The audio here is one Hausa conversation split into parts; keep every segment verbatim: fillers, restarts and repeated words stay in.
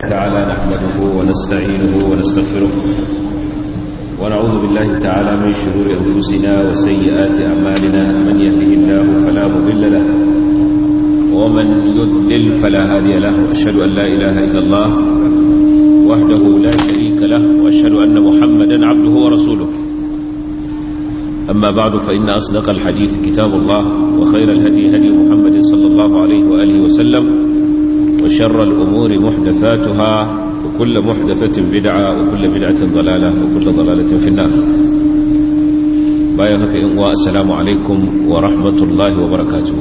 تعالى نحمده ونستعينه ونستغفره ونعوذ بالله تعالى من شرور أنفسنا وسيئات أعمالنا من يهده الله فلا مضل له ومن يضلل فلا هادي له وأشهد أن لا إله إلا الله وحده لا شريك له وأشهد أن محمدا عبده ورسوله أما بعد فإن أصدق الحديث كتاب الله وخير الهدي هدي محمد صلى الله عليه وآله وسلم وشر الأمور محدثاتها وكل محدثة بدعة وكل بدعة ضلالة وكل ضلالة في النار. بايعك إنواء السلام عليكم ورحمة الله وبركاته.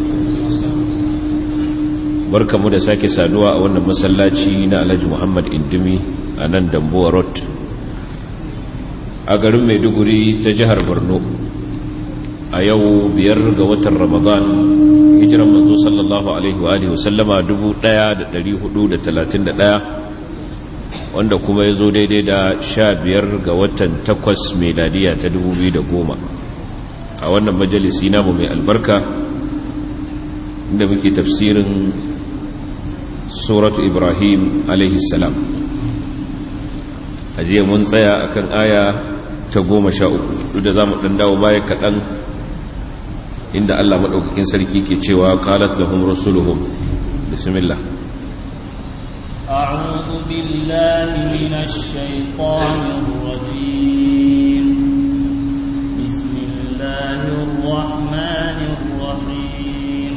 بركة مدساكي سادوا أولا مسلاتي نالج محمد إندمي أنان دمبو رد أقرم ميدوغري تجهر برنو أيو بيرغ وتر رمضان hijiran manzo sallallahu alaihi wa alihi wasallama dubu ɗaya da ɗari hudu da talatin da ɗaya wanda kuma ya zo daidai da sha biyar ga watan takwas meladiya ta dubu biyu da goma a wannan majalisi namu mai albarka inda muke tafsirin suratu ibrahim alaihi salam a jiya mun tsaya akan aya ta goma sha uku duk da za mu ɗan dawo baya kaɗan inda Allah madaukakin sarki ke cewa qalat lahum rusuluhum bismillah a'udhu billahi minash shaitanir rajim bismillahir rahmanir rahim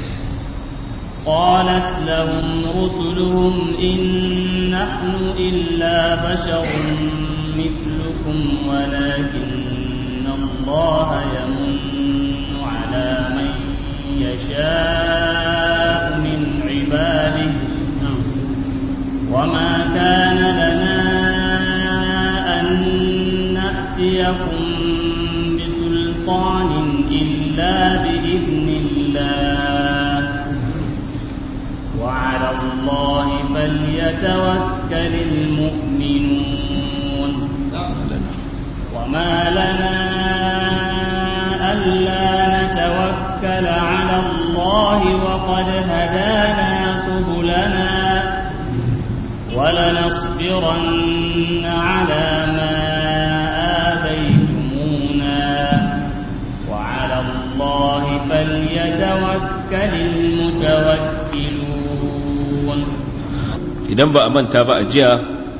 qalat lahum rusuluhum in nahnu illa basharun mithlukum walakinna Allaha yamunnu على من يشاء من عباده وما كان لنا أن نأتيكم بسلطان إلا بإذن الله وعلى الله فليتوكل المؤمنون وما لنا ألا نتوكل على الله وقد هدانا سبلنا ولنصبرن على ما آذيتمونا وعلى الله فليتوكل المتوكلون. idan ba a manta ba a jiya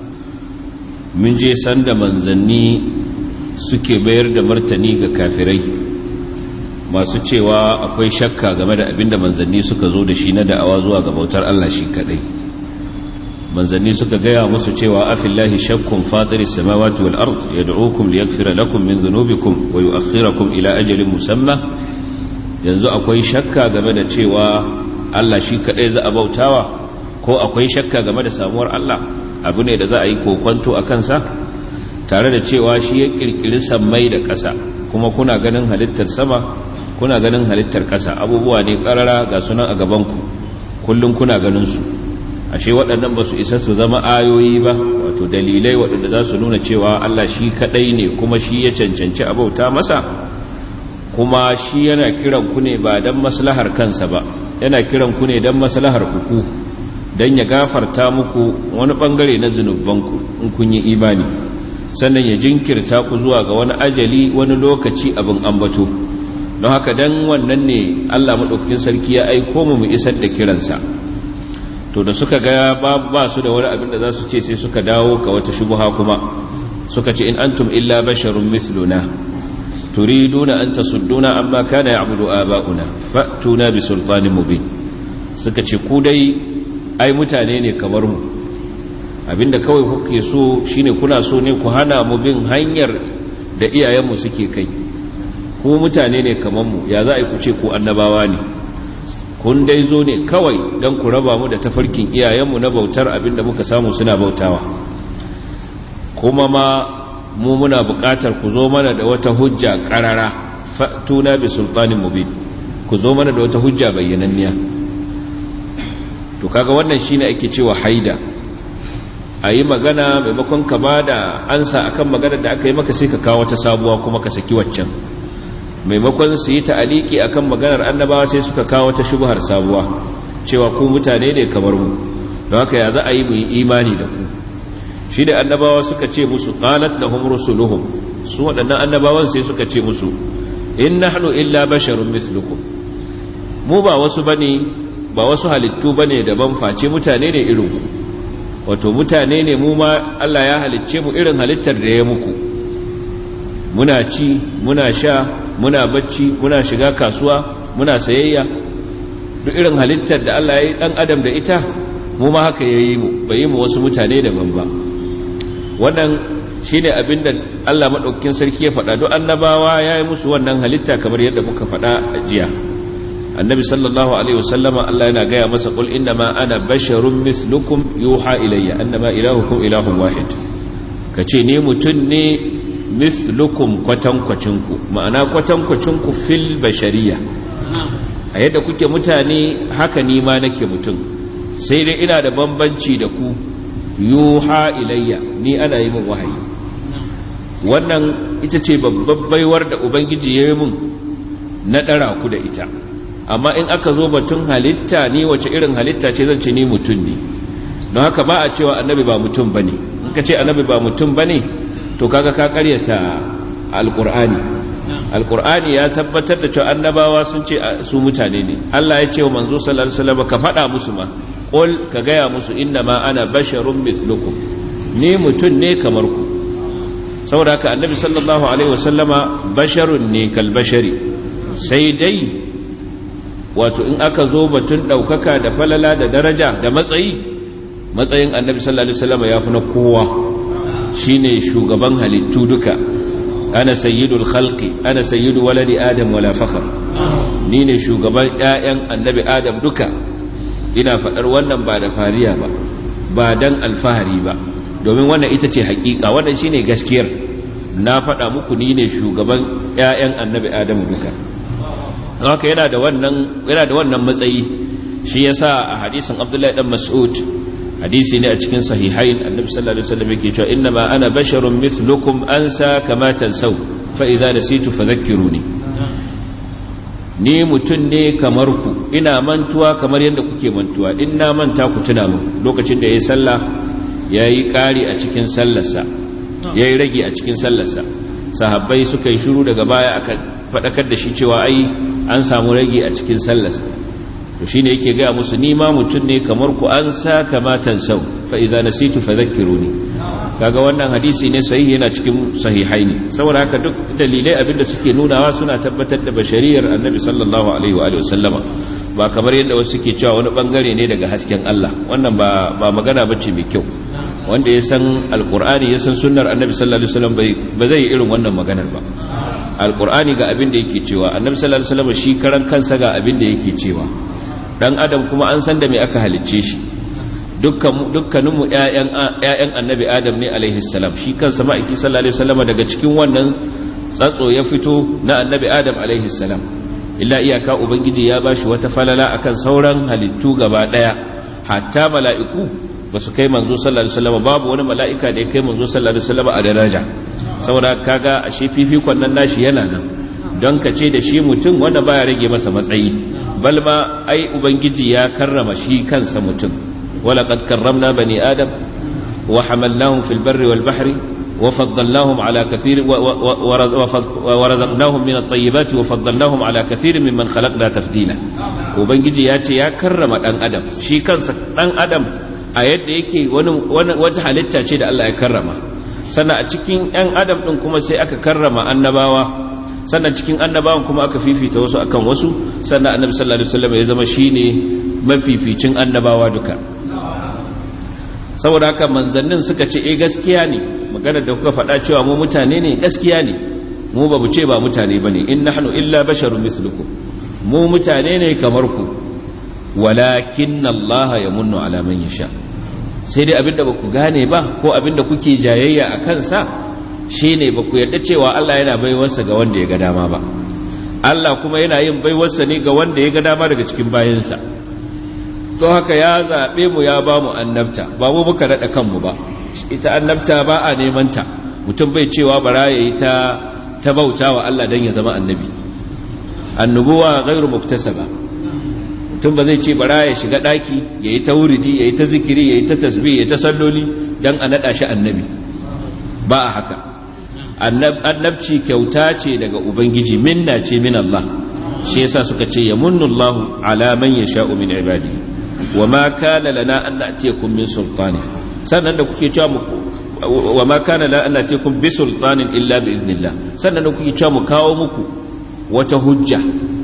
mun je sanda manzanni suke bayar da martani ga kafirai masu cewa akwai shakka game da abinda manzanni suka zo da shi na da'awa zuwa ga bautar Allah shi kadai. Manzanni suka gaya musu cewa afillahi shakkun fatiris samawati wal ard yad'ukum liyaghfira lakum min dhunubikum wa yu'akhkhirakum ila ajalin musamma. Yanzu akwai shakka game da cewa Allah shi kadai za a bautawa ko akwai shakka game da samuwar Allah abu ne da za a yi kokonto a kansa tare da cewa shi ya kirkiri sammai da ƙasa kuma kuna ganin halittar sama kuna ganin halittar ƙasa abubuwa ne ƙarara ga sunan a gabanku kullum kuna ganin su ashe waɗannan ba su isa su zama ayoyi ba wato dalilai waɗanda za su nuna cewa Allah shi kaɗai ne kuma shi ya cancanci abauta masa kuma shi yana kiran ku ne ba don maslahar kansa ba yana kiran ku ne don maslahar ku don ya gafarta muku wani ɓangare na zunubanku in kun yi imani sannan ya jinkirta ku zuwa ga wani ajali wani lokaci abin ambato don haka dan wannan ne Allah madaukakin sarki ya aiko mu mu isar da kiransa to da suka ga ba su da wani abin da za su ce sai suka dawo ga wata shubha kuma suka ce in antum illa basharun mithluna turiduna an tasudduna amma kana ya'budu aba'una fa'tuna bi sultanin mubin suka ce ku dai ai mutane ne kamar mu abinda kawai kuke so shine kuna so ne ku hana mu bin hanyar da iyayenmu suke kai ku mutane ne kaman mu ya za a yi ku ce ku annabawa ne kun dai zo ne kawai don ku raba mu da tafarkin iyayenmu na bautar abinda muka samu suna bautawa kuma ma mu muna buƙatar ku zo mana da wata hujja ƙarara fatuna bi sultanin mubin ku zo mana da wata hujja bayyananniya to kaga wannan shine ake cewa haida a yi magana maimakon ka ba da ansa akan maganar da aka yi maka sai ka kawo ta sabuwa kuma ka saki waccan maimakon su yi ta'aliki akan maganar annabawa sai suka kawo ta shubhar sabuwa cewa ku mutane ne kamar mu don haka ya za a yi mu yi imani da ku shi da annabawa suka ce musu qalat lahum rusuluhum su waɗannan annabawan sai suka ce musu in nahnu illa basharun mislukum mu ba wasu bane ba wasu halittu bane daban face mutane ne irin ku wato mutane ne mu ma Allah ya halicce mu irin halittar da ya muku muna ci muna sha muna bacci muna shiga kasuwa muna sayayya duk irin halittar da Allah ya yi dan adam da ita mu ma haka yayi mu bai yi mu wasu mutane daban ba wannan shine abinda Allah madaukakin sarki ya faɗa duk annabawa yayi musu wannan halitta kamar yadda muka faɗa a jiya annabi sallallahu alaihi wasallama Allah yana gaya masa qul innama ana basharun mislukum yuha ilayya annama ilahukum ilahun wahid kace ne mutun ne mislukum kwatankwacinku ma'ana kwatankwacinku fil bashariya a yadda kuke mutane haka ni ma nake mutum sai dai ina da bambanci da ku yuha ilayya ni ana yi min wahayi wannan ita ce babbar baiwar da ubangiji ya yi min na dara ku da ita amma in aka zo batun halitta ni wace irin halitta ce zan ce ni mutum ne don haka ba a cewa annabi ba mutum bane in ka ce annabi ba mutum bane to kaga ka karyata alqur'ani alqur'ani ya tabbatar da cewa annabawa sun ce su mutane ne Allah ya ce wa manzo sallallahu alaihi wasallam ka faɗa musu ma qul ka gaya musu inna ma ana basharun mislukum ni mutun ne kamar ku saboda haka annabi sallallahu alaihi wasallama basharun ne kal bashari sai dai wato in aka zo batun daukaka da falala da daraja da matsayi matsayin annabi sallallahu alaihi wasallama yafi na kowa shine shugaban halittu duka ana sayyidul khalqi ana sayyidu waladi adam wala fakhr ni ne shugaban ƴaƴan annabi adam duka ina faɗar wannan ba da fariya ba ba dan alfahari ba domin wannan ita ce hakika wannan shine gaskiyar na faɗa muku ni ne shugaban ƴaƴan annabi adamu duka haka yana da wannan yana da wannan matsayi shi yasa a hadisin Abdullahi dan Mas'ud hadisi ne a cikin sahihain annabi sallallahu alaihi wasallam yake cewa inna ma ana basharun mithlukum ansa kama tansaw fa idza nasitu fadhakkiruni ni mutun ne kamar ku ina mantuwa kamar yadda kuke mantuwa in na manta ku tuna min lokacin da yayi sallah yayi kari a cikin sallarsa yayi rage a cikin sallarsa sahabbai suka yi shiru daga baya aka fadakar da shi cewa ai an samu rage a cikin sallarsa to shine yake ga musu ni ma mutun ne kamar ku an sa kamatan sau fa idza nasitu fadhakkiruni kaga wannan hadisi ne sahihi yana cikin sahihaini saboda haka duk dalilai abinda suke nunawa suna tabbatar da bashariyar annabi sallallahu alaihi wa alihi wasallama ba kamar yadda wasu suke cewa wani bangare ne daga hasken Allah wannan ba ba magana bace mai kyau wanda ya san alqur'ani ya san sunnar annabi sallallahu alaihi wasallam bai ba zai irin wannan maganar ba alqur'ani ga abin da yake cewa annabi sallallahu alaihi wasallam shi karan kansa ga abin da yake cewa dan adam kuma an san da me aka halicce shi dukkan dukkaninmu ƴaƴan ƴaƴan annabi adam ne alaihi salam shi kansa ma'aiki sallallahu alaihi wasallam daga cikin wannan tsatso ya fito na annabi adam alaihi salam illa iyaka ubangiji ya bashi wata falala akan sauran halittu gaba daya hatta mala'iku basu kai manzo sallallahu alaihi wasallam babu wani mala'ika da ya kai manzo sallallahu alaihi wasallam a daraja saboda kaga ashe fifikon nan nashi yana nan don ka ce da shi mutum wanda baya rage masa matsayi balma ai ubangiji ya karrama shi kansa mutum walaqad karramna bani adam wa hamalnahum fil barri wal bahri wa faddalnahum ala kathir wa razaqnahum min at-tayyibati wa faddalnahum ala kathir mimman khalaqna tafdila ubangiji ya ce ya karrama dan adam shi kansa dan adam a yadda yake wani wata halitta ce da Allah ya karrama sannan a cikin yan adam din kuma sai aka karrama annabawa sannan cikin annabawan kuma aka fifita wasu akan wasu sannan annabi sallallahu alaihi wasallam ya zama shine mafificin annabawa duka saboda haka manzannin suka ce eh gaskiya ne maganar da kuka faɗa cewa mu mutane ne gaskiya ne mu ba mu ce ba mutane bane in nahnu illa basharun mislukum mu mutane ne kamar ku walakinna Allah yamunnu ala man yasha sai dai abinda ba ku gane ba ko abinda kuke jayayya akan sa shi ne ba ku yarda cewa Allah yana baiwarsa ga wanda ya ga dama ba Allah kuma yana yin baiwarsa ne ga wanda ya ga dama daga cikin bayansa don haka ya zaɓe mu ya ba mu annabta ba mu muka naɗa kanmu ba ita annabta ba a neman ta mutum bai cewa bara ya yi ta ta bauta wa Allah don ya zama annabi annubuwa ghairu muktasaba mutum ba zai ce bara ya shiga daki yayi ta wuridi yayi ta zikiri yayi ta tasbih yayi ta salloli dan a nada shi annabi ba a haka. Annabci kyauta ce daga ubangiji, minna ce min Allah, shi yasa suka ce yamunnullahu ala man yasha'u min ibadihi wama kana lana an na'tiyakum min sultani, sannan da kuke cewa mu wama kana lana an na'tiyakum bi sultanin illa bi iznillah, sannan da kuke cewa mu kawo muku wata hujja,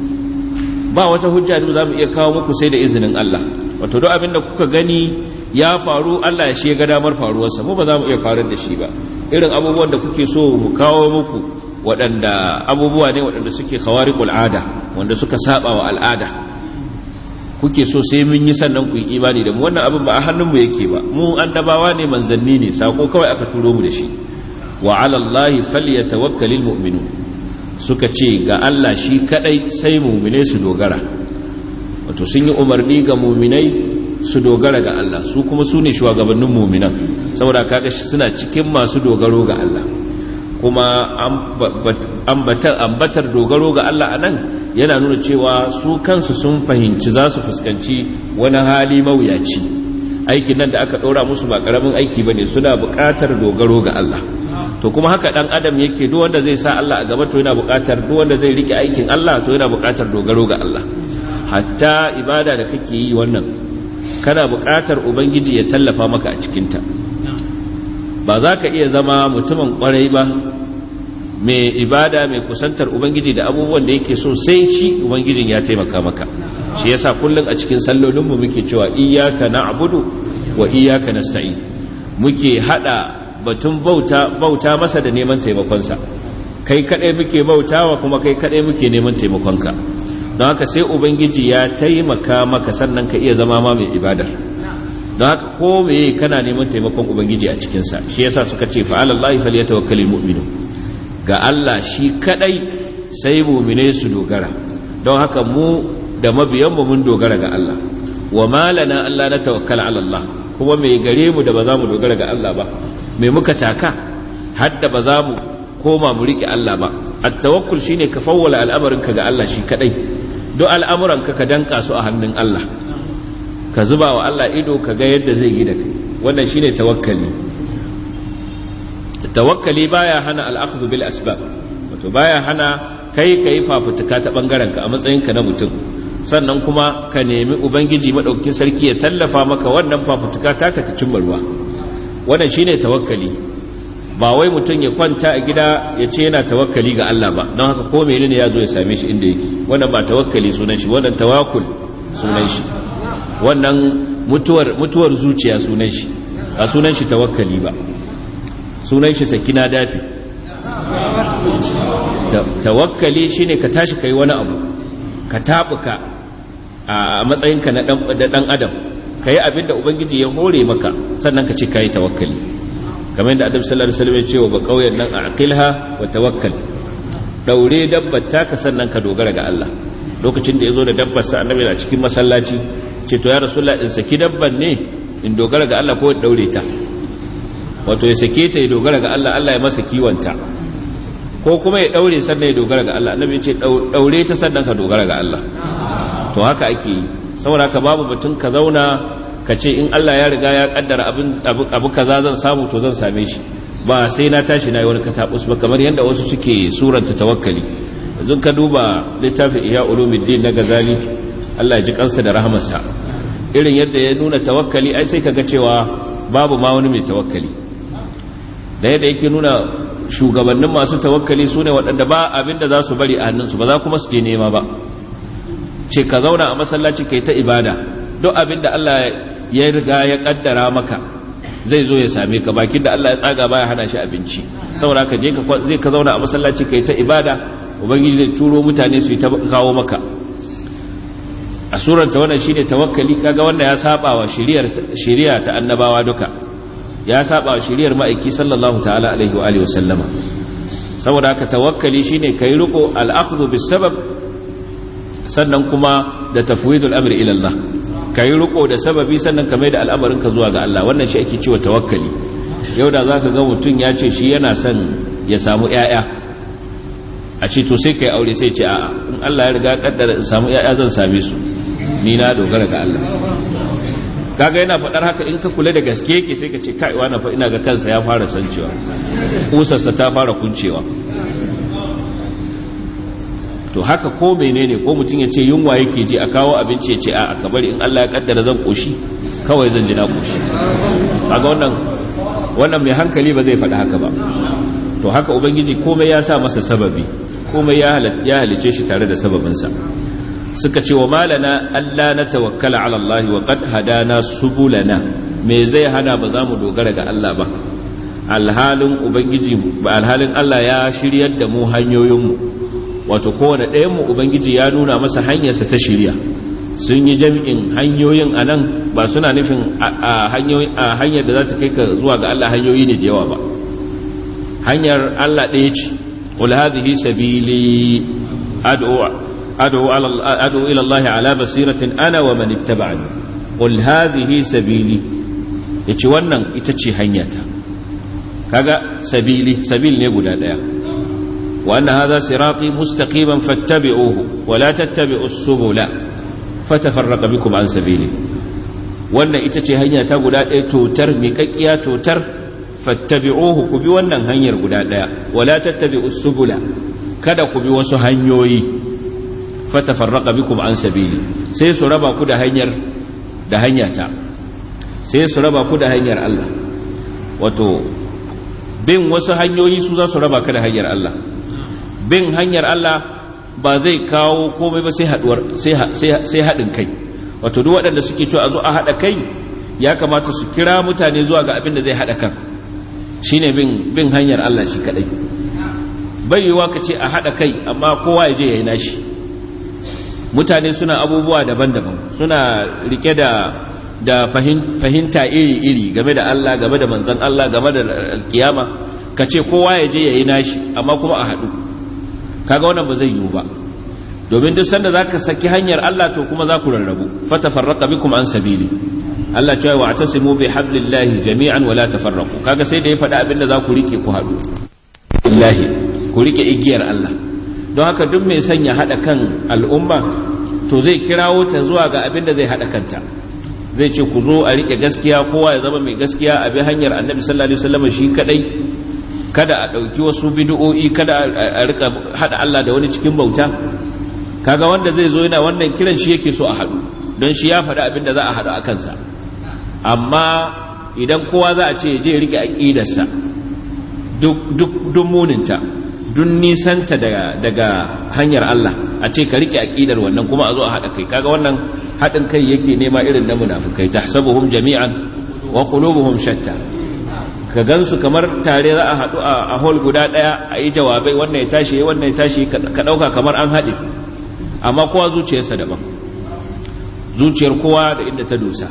ba wata hujja da za mu iya kawo muku sai da izinin Allah. Wato duk abin da kuka gani ya faru Allah ya shi ga damar faruwarsa, mu ba za mu iya farar da shi ba. Irin abubuwan da kuke so mu kawo muku waɗanda abubuwa ne waɗanda suke khawariqul ada, wanda suka saba wa al'ada, kuke so sai mun yi sannan ku yi imani da mu. Wannan abin ba a hannunmu yake ba, mu annabawa ne, manzanni ne, sako kawai aka turo mu da shi. Wa 'ala Allahi falyatawakkalul mu'minun, suka ce ga Allah shi kadai sai mu'mine su dogara. Wato sun yi umarni ga mu'minai su dogara ga Allah, su kuma su ne shugabannin mu'minan, saboda kaga suna cikin masu dogaro ga Allah. Kuma ambatar ambatar dogaro ga Allah anan yana nuna cewa su kansu sun fahimci za su fuskanci wani hali mawuyaci. Aikin nan da aka ɗora musu ba ƙaramin aiki bane, suna buƙatar dogaro ga Allah. To kuma haka dan adam yake, duk wanda zai sa Allah a gaba to yana buƙatar, duk wanda zai rike aikin Allah to yana buƙatar dogaro ga Allah. Hatta ibada da kake yi wannan kana buƙatar ubangiji ya tallafa maka a cikinta. Ba za ka iya zama mutumin ƙwarai ba mai ibada mai kusantar ubangiji da abubuwan da yake so sai shi ubangijin ya taimaka maka. Shi yasa kullum a cikin sallolinmu muke cewa iyyaka na'budu wa iyyaka nasta'in, muke hada batun bauta bauta masa da neman taimakonsa. Kai kadai muke bautawa kuma kai kadai muke neman taimakonka. Don haka sai ubangiji ya taimaka maka sannan ka iya zama ma mai ibadar. Don haka ko meye kana neman taimakon ubangiji a cikinsa. Shi yasa suka ce fa 'ala Allahi falyatawakkalul mu'minun, ga Allah shi kadai sai mu'mine su dogara. Don haka mu da mabiyan mu mun dogara ga Allah. Wa malana Allah na tawakkala 'ala Allah, kuma mai gare mu da ba za mu dogara ga Allah ba, mai muka taka hadda ba za mu koma mu riƙe Allah ba. At-tawakkul shine ka fawwala al'amarinka ga Allah shi kadai, duk al'amuranka ka danka su a hannun Allah, ka zuba wa Allah ido ka ga yadda zai yi da kai. Wannan shine tawakkali. Tawakkali baya hana al-akhdhu bil asbab, wato baya hana kai kai fafutuka ta bangaren ka a matsayinka na mutum, sannan kuma ka nemi ubangiji madaukakin sarki ya tallafa maka wannan fafutuka taka ta cimma ruwa. Wannan shine tawakkali. Ba wai mutum ya kwanta a gida ya ce yana tawakkali ga Allah ba, don haka ko menene ya zo ya same shi inda yake. Wannan ba tawakkali sunan shi, wannan tawakkul sunan shi. Wannan mutuwar mutuwar zuciya sunan shi, ba sunan shi tawakkali ba, sunan shi sakina dafi. Tawakkali shine ka tashi kai wani abu, ka tabuka a matsayinka na dan adam, kai abinda ubangiji ya hore maka, sannan ka ce kai tawakkali. Kamar yadda Annabi sallallahu alaihi wasallam ya ce wa bakauyen nan aqilha wa tawakkal, daure dabbar taka sannan ka dogara ga Allah. Lokacin da yazo da dabbar sa Annabi a cikin masallaci ce to ya Rasulullah in saki dabban ne in dogara ga Allah ko in daure ta? Wato ya sake ta ya dogara ga Allah, Allah ya masa kiwonta, ko kuma ya daure sannan ya dogara ga Allah? Annabi ya ce daure ta sannan ka dogara ga Allah. To haka ake yi. Saboda haka babu batun ka zauna ka ce in Allah ya riga ya kaddara abu kaza zan samu to zan same shi, ba sai na tashi na yi wani katabus ba, kamar yadda wasu suke suranta tawakkali. Yanzu ka duba littafin Ihya Ulumuddin na Ghazali, Allah ya ji kansa da rahamarsa, irin yadda ya nuna tawakkali ai sai kaga cewa babu ma wani mai tawakkali. Da yadda yake nuna shugabannin masu tawakkali sune waɗanda ba abin da za su bari a hannunsu, ba za kuma su je nema ba. Ce ka zauna a masallaci kai ta ibada, duk abin da Allah ya riga ya kaddara maka zai zo ya same ka, bakin da Allah ya tsaga baya hana shi abinci. Saboda ka je ka zai ka zauna a masallaci kai ta ibada, ubangiji zai turo mutane su yi ta kawo maka. A suranta wannan shine tawakkali. Kaga wanda ya saba wa shari'ar shari'a ta annabawa duka, ya saba wa shari'ar ma'aiki sallallahu ta'ala alaihi wa alihi wasallama. Saboda haka tawakkali shine kai riko al-akhdhu bis sabab, sannan kuma da tafwidul amri ila Allah, kai riko da sababi sannan ka mai da al'amarinka zuwa ga Allah. Wannan shi ake cewa tawakkali. Yau da zaka ga mutum ya ce shi yana son ya samu ƴaƴa, a ce to sai kai aure, sai ce a'a in Allah ya riga kaddara in samu ƴaƴa zan same su. ni na dogara ga Allah. Kaga yana faɗar haka in ka kula da gaske yake sai ka ce kai wani fa ina ga kansa ya fara sancewa, kusarsa ta fara kuncewa. To haka ko menene, ko mutum ya ce yunwa yake ji a kawo abinci ya ce a ka bari in Allah ya kaddara zan koshi kawai zan ji na koshi. Kaga wannan wannan mai hankali ba zai faɗi haka ba. To haka ubangiji komai ya sa masa sababi, komai ya halice shi tare da sababinsa. Suka ce wa malana Allah na tawakkala ala Allah wa qad hadana subulana, me zai hana ba za mu dogara ga Allah ba alhalin ubangiji ba alhalin Allah ya shiryar da mu hanyoyinmu. Wato kowane ɗayan mu ubangiji ya nuna masa hanyarsa ta shirya. Sun yi jami'in hanyoyin anan ba suna nufin a hanyar da za ta kai ka zuwa ga Allah hanyoyi ne da yawa ba. Hanyar Allah ɗaya ce, qul hadhihi sabili ad'u ad'u ad'u ila Allah ala basiratin ana wa man ittaba'ani qul hadhihi sabili, yace wannan ita ce hanyata. Kaga sabili sabil ne guda daya. Wa anna hadha sirati mustaqiman fattabi'uhu wa la tattabi'us subula fatafarraqa bikum an sabili. Wannan ita ce hanyata guda daya totar miƙaƙiya totar, fattabi'uhu ku bi wannan hanyar guda daya, wala tattabi'us subula kada ku bi wasu hanyoyi, fatafarraqa bikum an sabili sai su raba ku da hanyar da hanyata, sai su raba ku da hanyar Allah. Wato bin wasu hanyoyi su za su raba ka da hanyar Allah. Bin hanyar Allah ba zai kawo komai ba sai haduwar sai sai hadin kai. Wato duk waɗanda suke cewa a zo a hada kai ya kamata su kira mutane zuwa ga abin da zai hada kan, shine bin bin hanyar Allah shi kadai. Bai yiwa ka ce a hada kai amma kowa ya je yayin nashi. Mutane suna abubuwa daban-daban, suna rike da da fahimta iri-iri game da Allah, game da manzon Allah, game da alkiyama. Ka ce kowa ya je yayin nashi amma kuma a hadu, kaga wannan ba zai yiwu ba. Domin duk sanda zaka saki hanyar Allah to kuma za ku rarrabu, fatafarraqa bikum an sabili. Allah ya ce wa atasimu bi hablillahi jami'an wa la tafarraqu. Kaga sai da ya faɗa abinda za ku rike ku haɗu. Billahi ku rike igiyar Allah. Don haka duk mai sanya hada kan al'umma to zai kirawo ta zuwa ga abinda zai hada kanta. Zai ce ku zo a rike gaskiya, kowa ya zama mai gaskiya, a bi hanyar Annabi sallallahu alaihi wasallam shi kadai. Kada a dauki wasu bid'o'i, kada a rika hada Allah da wani cikin bauta. Kaga wanda zai zo yana wannan kiran shi yake so a hadu, don shi ya faɗi abinda za a hadu a kansa. Amma idan kowa za a ce je rike aqidarsa duk duk muninta, duk nisanta daga daga hanyar Allah, a ce ka rike aqidar wannan kuma a zo a hada kai. Kaga wannan hadin kai yake nema irin na munafikai, tahsabuhum jami'an wa qulubuhum shatta. Ka gansu kamar tare za a hadu a hall guda daya, a yi jawabai, wannan ya tashi wannan ya tashi, ka dauka kamar an hade, amma kowa zuciyarsa daban, zuciyar kowa da inda ta dosa.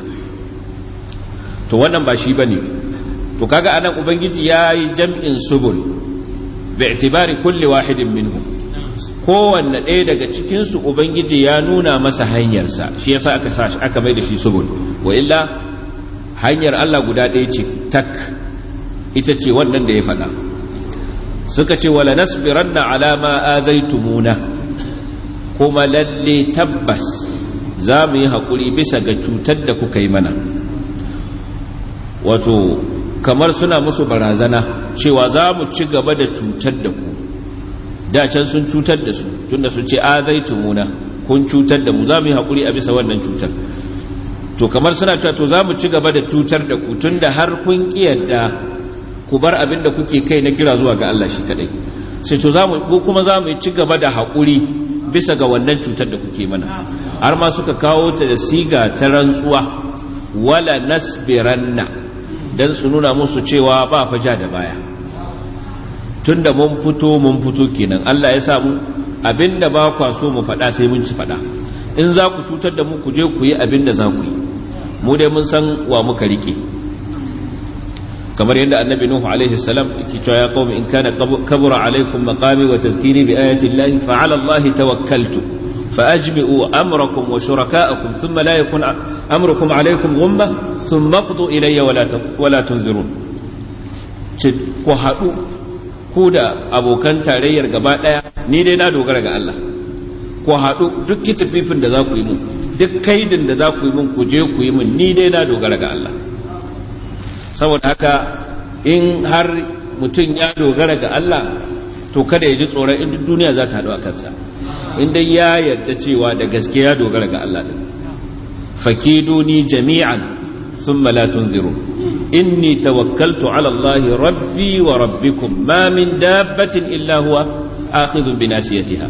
To wannan ba shi bane. To kaga anan ubangiji yayi jam'in subul bi'tibari kulli wahidin minhum, kowanne ɗaya daga cikin su ubangiji ya nuna masa hanyarsa, shi yasa aka sa aka mai da shi subul. Wa illa hanyar Allah guda ɗaya ce tak, ita ce wannan da ya faɗa. Suka ce wala nasbiranna ala ma azaitumuna, kuma lalle tabbas za mu yi haƙuri bisa ga cutar da kuka yi mana. Wato kamar suna musu barazana cewa za mu ci gaba da cutar da ku. Da can sun cutar da su, tunda sun ce azaitumuna, kun cutar da mu, za mu yi haƙuri a bisa wannan cutar. To kamar suna cewa to za mu ci gaba da cutar da ku tunda har kun kiyarda ku bar abin da kuke kai na kira zuwa ga Allah shi kadai. Sai to za mu kuma za mu ci gaba da haƙuri bisa ga wannan cutar da kuke mana. Har ma suka kawo ta da siga ta rantsuwa, wala nasbiranna, dan su nuna musu cewa ba faja da baya. Tunda mun fito mun fito kenan, Allah ya sa mu abinda ba kwa so mu faɗa sai mun ci faɗa. In za ku cutar da mu ku je ku yi abinda za ku yi, mu dai mun san wa muka rike. Kamar yadda annabi Nuhu alaihi salam yake cewa ya qaumi in kana kabura alaikum maqami wa tadhkiri bi ayati llahi fa ala allahi tawakkaltu fa ajmi'u amrakum wa shuraka'akum thumma la yakun amrukum alaykum ghumma thumma qdu ilayya wa la wa la tunzirun. Ku haɗu ku da abokan tarayyar gaba ɗaya, ni dai na dogara ga Allah, ku haɗu duk kitififin da za ku yi mun, duk kaidin da za ku yi mun, ku je ku yi mun, ni dai na dogara ga Allah. Saboda haka in har mutum ya dogara ga Allah to kada ya ji tsoron in duk duniya za ta haɗu a kansa, in dai ya yarda cewa da gaske ya dogara ga Allah din. fakiduni jami'an thumma la tunziru inni tawakkaltu ala Allah rabbi wa rabbikum ma min dabbatin illa huwa akhidhun bi nasiyatiha.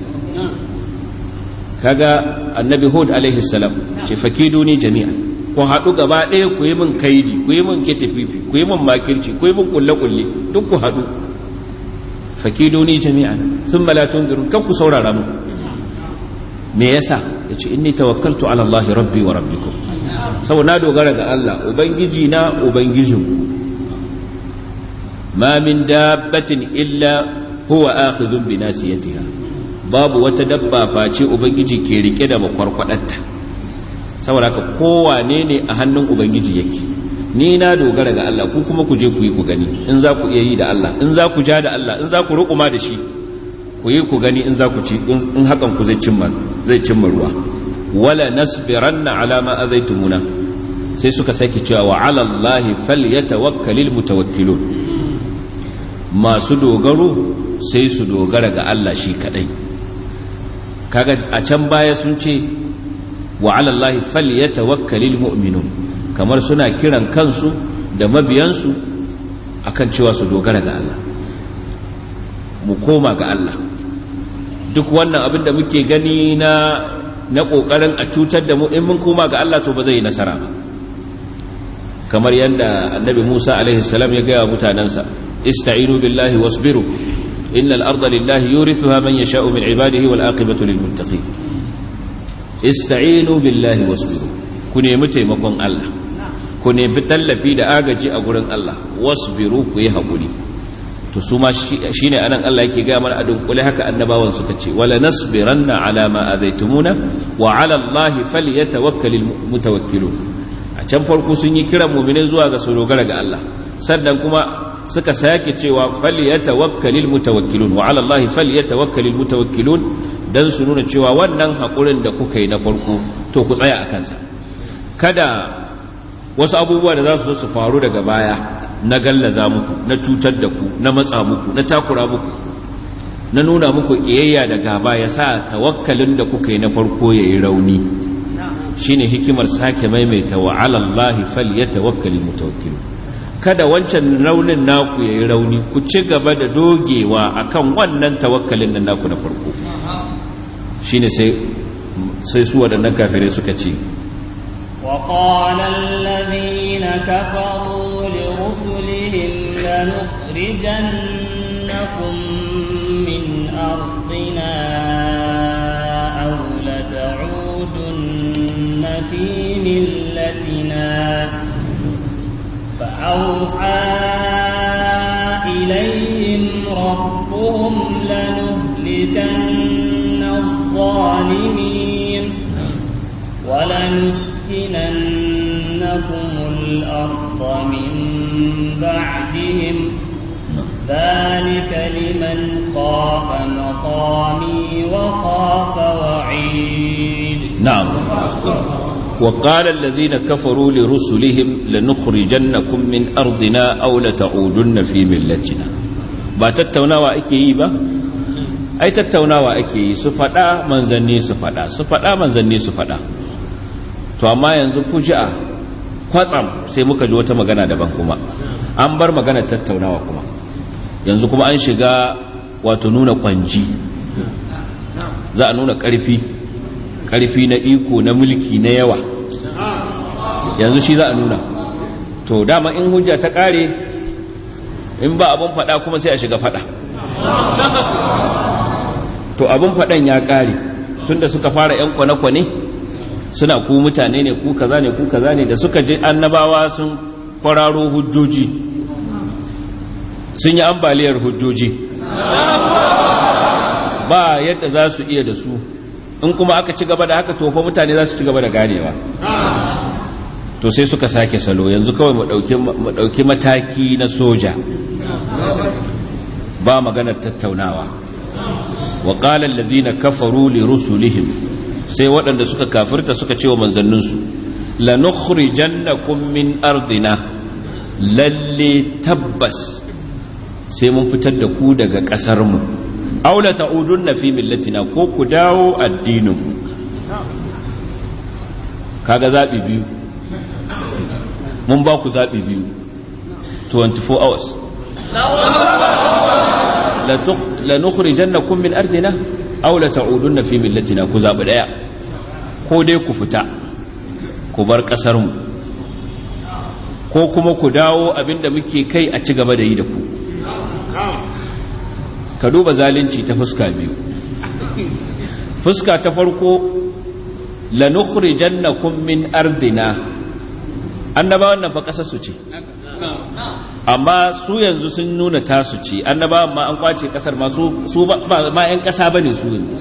kaga annabi Hud alaihi salam ce fakiduni jami'an, ku haɗu gaba ɗaya ku yi min kaidi, ku yi min kitififi, ku yi min makirci, ku yi min kulle-kulle, duk ku haɗu. fakiduni jami'an sun la tunzirun, kan ku saurara mu. me yasa yace inni tawakkaltu ala Allah rabbi wa rabbikum, saboda na dogara ga Allah ubangiji na ubangijinku. ma min dabbatin illa huwa akhidhun bi nasiyatiha, babu wata dabba face ubangiji ke rike da makwarkwadarta. saboda haka kowane ne a hannun ubangiji yake. ni na dogara ga Allah, ku kuma ku je ku yi ku gani in za ku iya yi da Allah, in za ku ja da Allah, in za ku rukuma da shi ku yi ku gani in za ku ci, in hakan ku zai cimma zai cimma ruwa. wala nasbiranna ala ma azaitumuna, sai suka saki cewa wa ala Allah falyatawakkalul mutawakkilun, masu dogaro sai su dogara ga Allah shi kadai. kaga a can baya sun ce wa ala Allah falyatawakkalul mu'minun, kamar suna kiran kansu da mabiyansu akan cewa su dogara ga Allah, mu koma ga Allah. duk wannan abin da muke gani na na kokarin a cutar da mu, in mun koma ga Allah to ba zai yi nasara ba. kamar yadda annabi Musa alaihi salam ya ga mutanansa ista'inu billahi wasbiru innal arda lillahi yurithuha man yasha'u min ibadihi wal aqibatu lil muttaqin. ista'inu billahi wasbiru, ku nemi taimakon Allah, ku nemi tallafi da agaji a gurin Allah, wasbiru, ku yi hakuri. to su ma shine anan Allah yake ga mana adun kula haka annabawan suka ce wala nasbiranna ala ma azaitumuna wa ala Allah falyatawakkalul mutawakkilun. a can farko sun yi kiran mu'minai zuwa ga su dogara ga Allah, sannan kuma suka sake cewa falyatawakkalul mutawakkilun wa ala Allah falyatawakkalul mutawakkilun, dan su nuna cewa wannan hakurin da kuka yi na farko to ku tsaya a kansa. kada wasu abubuwa da za su zo su faru daga baya na gallaza muku, na cutar da ku, na matsa muku, na takura muku, na nuna muku kiyayya da gaba, ya sa tawakkalin da kuka yi na farko ya yi rauni. shine hikimar sake maimaita wa ala Allah falyatawakkalul mutawakkilun. kada wancan raunin naku ya yi rauni, ku ci gaba da dogewa akan wannan tawakkalin nan naku na farko. shine sai sai su wadannan kafirai suka ce وقال الذين كفروا لرسلهم لنخرجنكم من أرضنا أو لتعودن في ملتنا فأوحى إليهم ربهم لنهلكن الظالمين ولنسكننكم الأرض من بعدهم ذلك لمن خاف مقامي وخاف وعيد. نعم. وقال الذين كفروا لرسلهم لنخرجنكم من أرضنا أو لتعودن في ملتنا. ba tattaunawa ake yi ba, ai tattaunawa ake yi, su faɗa manzanni su faɗa, su faɗa manzanni su faɗa. to amma yanzu fuji'a kwatsam sai muka ji wata magana daban kuma, an bar magana tattaunawa kuma, yanzu kuma an shiga wato nuna kwanji, za a nuna ƙarfi, ƙarfi na iko na mulki na yawa, yanzu shi za a nuna. to dama in hujja ta ƙare, in ba abin faɗa kuma sai a shiga faɗa. to abin faɗan ya ƙare tunda suka fara ‘yan kwane-kwane suna ku mutane ne, ku kaza ne, ku kaza ne, da suka je annabawa sun kwararo hujjoji, sun yi ambaliyar hujjoji, ba yadda za su iya da su. in kuma aka ci gaba da haka to fa mutane za su ci gaba da ganewa. to sai suka sake salo, yanzu kawai mu ɗauki mataki na soja, ba maganar tattaunawa. wa qala allazina kafaru li rusulihim sai waɗanda suka kafirta suka ce wa manzanninsu lanukhrijannakum min ardina lalle tabbas sai mun fitar da ku daga ƙasar mu aw la ta'udunna fi millatina ko ku dawo addinin mu kaga zabi biyu mun ba ku zabi biyu twenty-four hours la nukhrijannakum min ardina aw la ta'udunna fi millatina ku zabi daya ko dai ku fita ku bar kasar mu ko kuma ku dawo abinda muke kai a ci gaba da yi da ku ka duba zalunci ta fuska biyu fuska ta farko la nukhrijannakum min ardina annabawan nan fa kasar su ce amma su yanzu sun nuna tasu ce annabawan ma an kwace kasar ma su su ma yan kasa bane su yanzu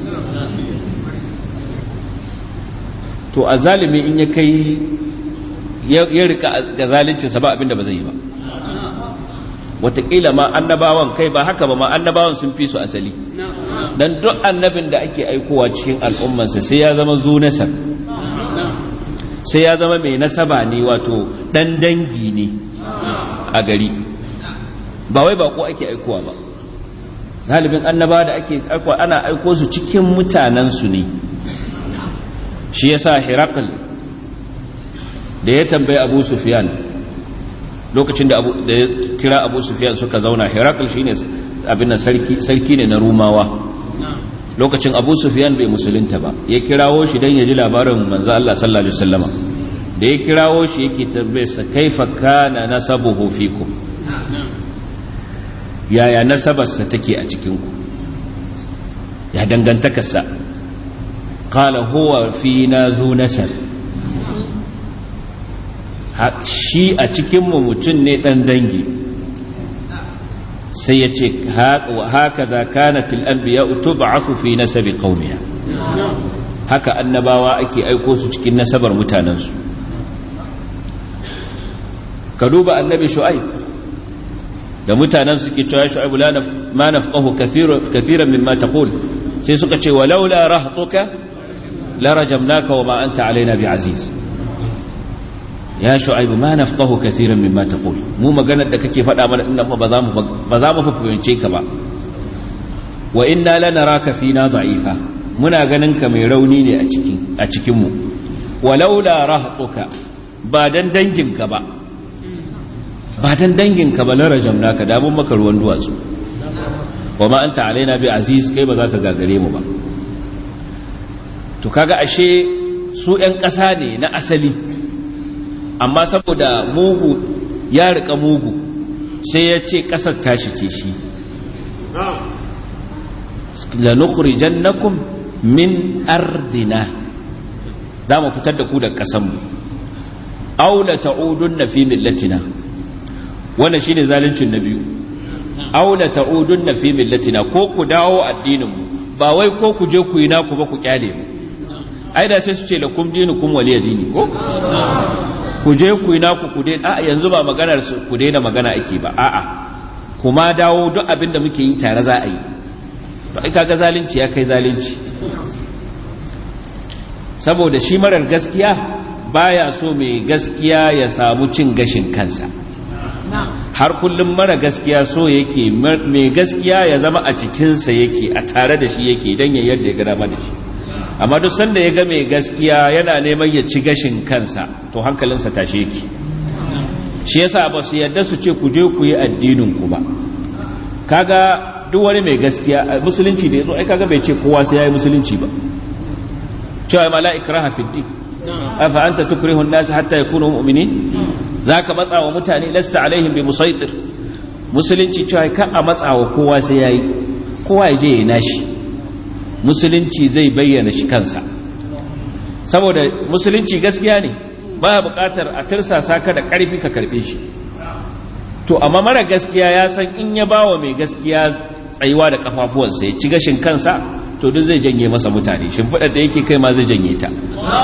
to azalimi in ya kai ya rika ga zalunci sa ba abinda ba zai yi ba wataƙila ma annabawan kai ba haka ba ma annabawan sun fi su asali dan duk annabin da ake aikowa cikin al'ummarsa sai ya zama zu nasab sai ya zama mai nasaba ne wato dan dangi ne a gari ba wai bako ake aikowa ba galibin annaba da ake aikowa ana aiko su cikin mutanensu ne shi yasa Hirakl da ya tambayi Abu Sufyan lokacin da ya kira Abu Sufyan suka zauna Hirakl shine abin nan sarki sarki ne na Rumawa lokacin Abu Sufyan bai musulunta ba ya kirawo shi dan ya ji labarin manzo Allah sallallahu alaihi wasallama da ya kirawo shi yake tambaye sa kaifa kana nasabuhu fikum yaya nasabarsa take a cikin ku ya dangantakarsa qala huwa fina zu nasab shi a cikin mu mutun ne dan dangi sai ya ce haka da kanatil anbiya tub'athu fi nasabi qaumiha haka annabawa ake aiko su cikin nasabar mutanansu ka duba annabi shu'aib da mutanen suke cewa shu'aib la ma nafqahu kathiran mimma taqul sai suka ce walaula rahtuka la rajamnaka wama anta alaina bi'aziz ya shu'aib ma nafqahu kathiran mimma taqul mu maganar da kake faɗa mana din nan ba za mu ba za mu fahimce ka ba wa inna lanaraka fina da'ifa muna ganin ka mai rauni ne a cikin a cikin mu walaula rahtuka ba dan danginka ba ba dan danginka ba la rajamnaka da mun maka ruwan duwatsu wama anta alaina bi aziz kai ba za ka gagare mu ba to kaga ashe su ƴan ƙasa ne na asali amma saboda mugu ya rika mugu sai ya ce ƙasar tashi ce shi la nukhrijannakum min ardina za mu fitar da ku da ƙasanmu aw la ta'udunna fi millatina wannan shine zaluncin na biyu aw la ta'udunna fi millatina ko ku dawo addinin mu ba wai ko ku je ku yi naku ba ku kyale mu ai da sai su ce lakum dinukum waliya dini ko ku je ku yi naku ku dai a yanzu ba maganar su ku daina magana ake ba a'a kuma dawo duk abin da muke yi tare za a yi to ai kaga zalunci ya kai zalunci saboda shi marar gaskiya baya so mai gaskiya ya samu cin gashin kansa har kullum mara gaskiya so yake mai gaskiya ya zama a cikinsa yake a tare da shi yake don ya yadda ya gada ma da shi amma duk sanda ya ga mai gaskiya yana neman ya ci gashin kansa to hankalinsa tashe yake shi yasa ba su yadda su ce ku je ku yi addinin ku ba kaga duk wani mai gaskiya musulunci da yazo ai kaga bai ce kowa sai yayi musulunci ba cewa mala ikraha fi din afa anta tukrihu an-nas hatta yakunu mu'minin zaka matsa wa mutane lasta alaihim bi musaitir musulunci cewa ka a matsa wa kowa sai yayi kowa ya je ya nashi musulunci zai bayyana shi kansa saboda musulunci gaskiya ne baya buƙatar a tirsasa ka da ƙarfi ka karbe shi to amma mara gaskiya ya san in ya bawa mai gaskiya tsayuwa da kafafuwansa ya ci gashin kansa to duk zai janye masa mutane shimfiɗar da yake kai ma zai janye ta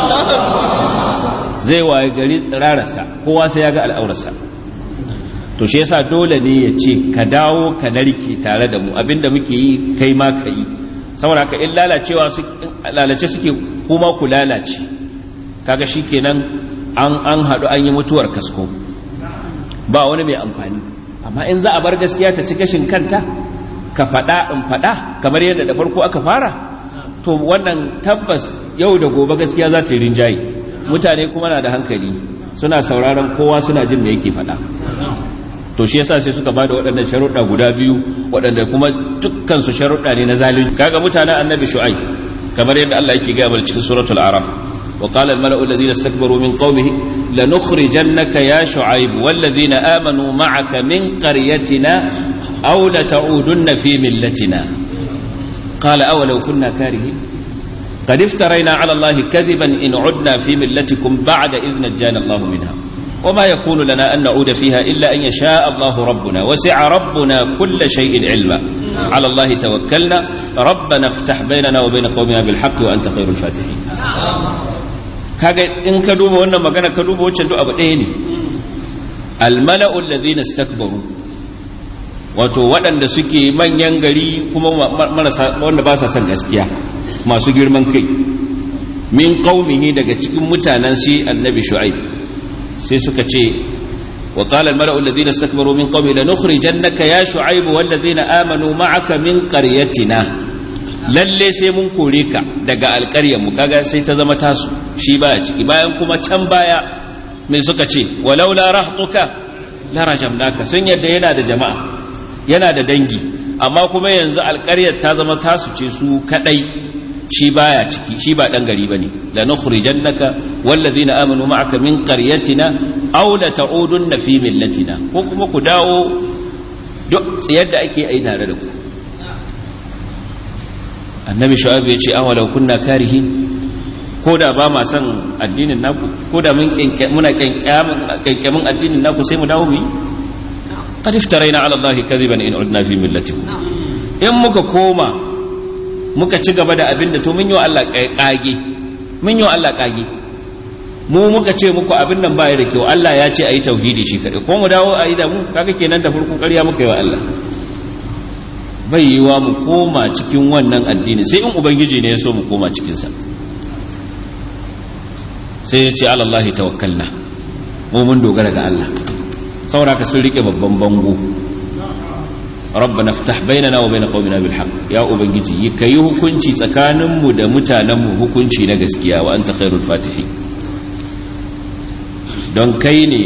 zai waye gari tsirararsa kowa sai ya ga al'aurarsa to shi yasa dole ne ya ce ka dawo ka narke tare da mu abinda muke yi kai ma ka yi saboda haka in lalacewa su lalace suke kuma ku lalace, kaga shikenan an an hadu an yi mutuwar kasko, ba wani mai amfani. Amma in za a bar gaskiya ta ci gashin kanta, ka fada in fada kamar yadda da farko aka fara, to wannan tabbas yau da gobe gaskiya za ta yi rinjaye, mutane kuma na da hankali, suna sauraron kowa, suna jin me yake fada. To shi yasa sai suka bada waɗannan sharuɗa guda biyu, waɗanda kuma dukkan su sharuɗa ne na zalunci. Kaga mutanen annabi Shu'aib kamar yadda Allah yake gaya mana cikin suratul A'raf, wa qala al-mala'u alladhina istakbaru min qaumihi lanukhrijannaka ya Shu'aib wal ladhina amanu ma'aka min qaryatina aw la ta'udunna fi millatina qala awalau kunna karihin qad iftarayna 'ala Allahi kadhiban in 'udna fi millatikum ba'da idh najjana Allahu minha وما يكون لنا أن نعود فيها إلا أن يشاء الله ربنا وسع ربنا كل شيء علما على الله توكلنا ربنا افتح بيننا وبين قومنا بالحق وأنت خير الفاتحين. kaga in ka duba wannan magana ka duba wacce duk abu ɗaya ne. almala'u alladhina istakbaru, wato waɗanda suke manyan gari kuma marasa wanda ba sa son gaskiya, masu girman kai, min qaumihi daga cikin mutanen shi annabi Shu'aib, sai suka ce wa qala al-mala'u alladhina istakbaru min qawmi lanukhrijannaka ya Shu'aib wal ladhina amanu ma'aka min qaryatina, lalle sai mun kore ka daga alƙaryar mu. Kaga sai ta zama tasu, shi baya ciki, bayan kuma can baya me suka ce walaula rahtuka la rajamnaka, sun yadda yana da jama'a yana da dangi, amma kuma yanzu alƙaryar ta zama tasu ce su kadai, shi baya ciki, shi ba dan gari bane. la nukhrijannaka wallazina amanu ma'aka min qaryatina aw la ta'udunna fi millatina, ko kuma ku dawo duk yadda ake ai tare da ku. annabi Shu'aib ya ce awalau kunna karihin, ko da ba ma san addinin naku, ko da mun muna kankamin addinin naku sai mu dawo mu yi. qad iftarayna 'ala Allahi kadhiban in 'udna fi millatikum, in muka koma muka ci gaba da abin da to mun yi wa Allah kage, mun yi wa Allah kage, mu muka ce muku abin nan baya da kyau, Allah ya ce ayi tauhidi shi kadai, ko mu dawo ayi da mu, kaga kenan da farko ƙarya muka yi wa Allah. bai yi wa mu koma cikin wannan addini sai in ubangiji ne ya so mu koma cikin sa. sai ya ce ala Allah tawakkalna, mu mun dogara ga Allah, saboda ka sun rike babban bango. rabbana iftah bainana wa bain qaumina bil haqq, ya ubangiji yi kai hukunci tsakanin mu da mutanen mu hukunci na gaskiya, wa anta khairul fatihin, don kai ne